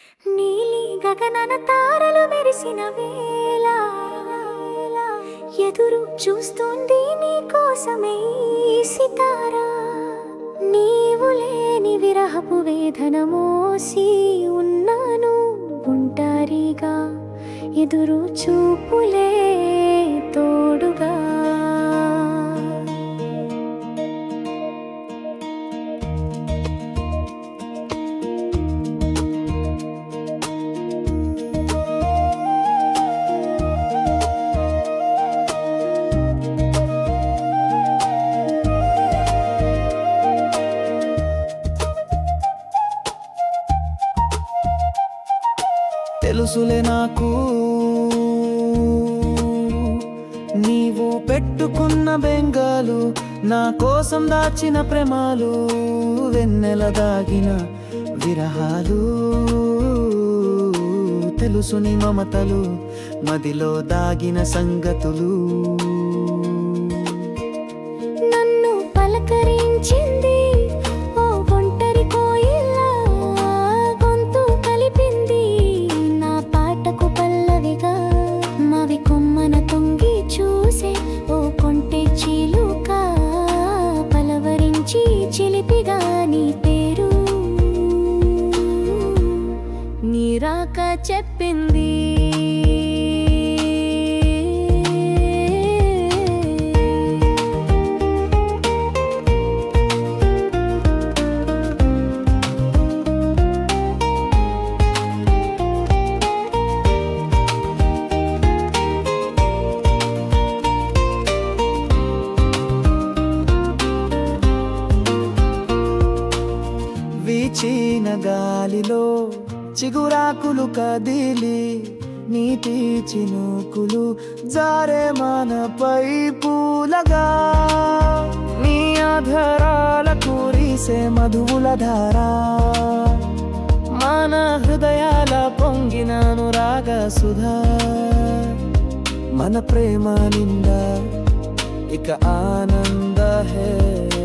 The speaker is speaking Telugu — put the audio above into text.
నీలి గగనన తారలు మెరిసిన వేళ ఎదురు చూస్తుంది నీ కోసమే ఈ సితారా. నీవు లేని విరహపు వేదన మోసి ఉన్నాను ఒంటరిగా, ఎదురు చూపులే తోడుగా. తెలుసులే నాకు నీవు పెట్టుకున్న బెంగాలు, నా కోసం దాచిన ప్రేమాలు, వెన్నెల దాగిన విరహాలు. తెలుసు నీ మమతలు, మదిలో దాగిన సంగతులు. నన్ను పలకరించింది ఓ ఒంటరి కోయిల, గొంతు కలిపింది నా పాటకు పల్లవిగా. మవి కొమ్మన తొంగి చూసే ఓ కొంటె చిలుక, పలవరించి చిలిపిగా నీ పేరు నీరాక చెప్పింది. వీచిన గాలిలో చిగురాకులు కదిలి, నీటి చినుకులు జారే మనపై పూలగా. నీ ఆధారాల కురిసే మధువుల ధార, మన హృదయాల పొంగిన అనురాగ సుధా. మన ప్రేమ నిండా ఇక ఆనంద హే.